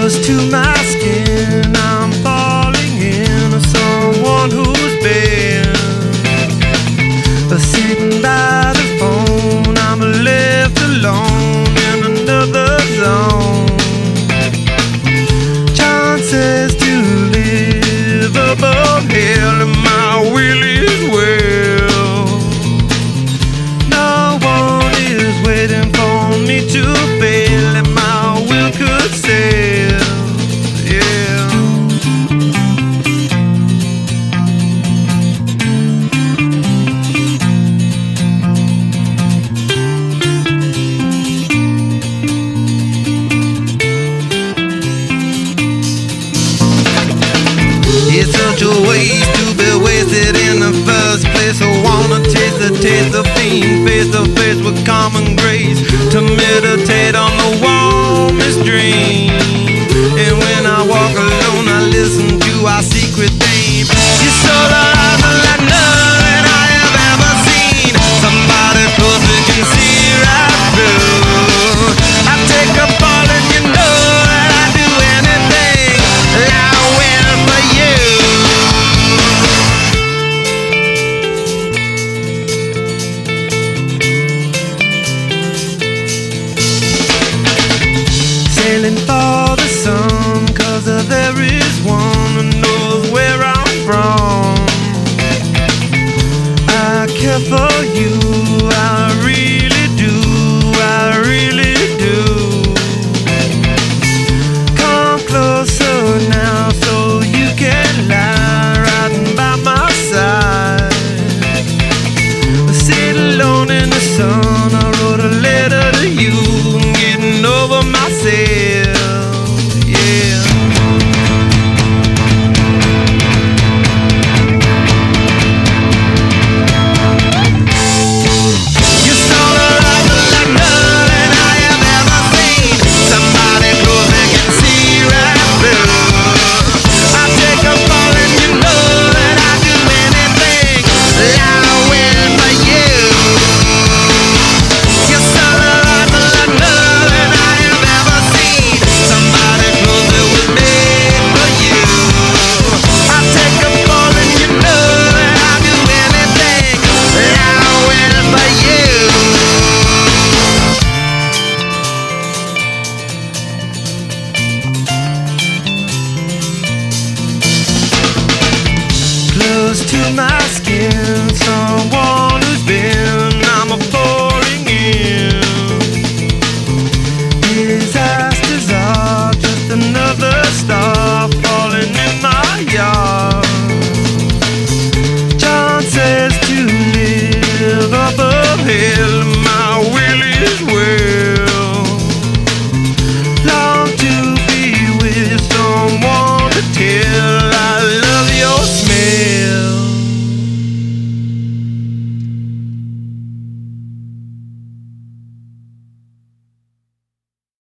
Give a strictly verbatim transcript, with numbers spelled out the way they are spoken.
close to my skin. I'm falling in someone who's been sitting by the phone. I'm left alone in another zone. Chances to live above hell, and my will is well. No one is waiting for me to fail, and my will could sail. Yeah. It's such a waste to be wasted in the first place. I wanna taste the taste of being face to face with common grace, to meditate on the warmest dream. And when I walk alone, I listen to our secret theme. You're so alive like none I have ever seen. Somebody close that can see right through. I take a fall and you know that I'd do anything I will for you. Sailing far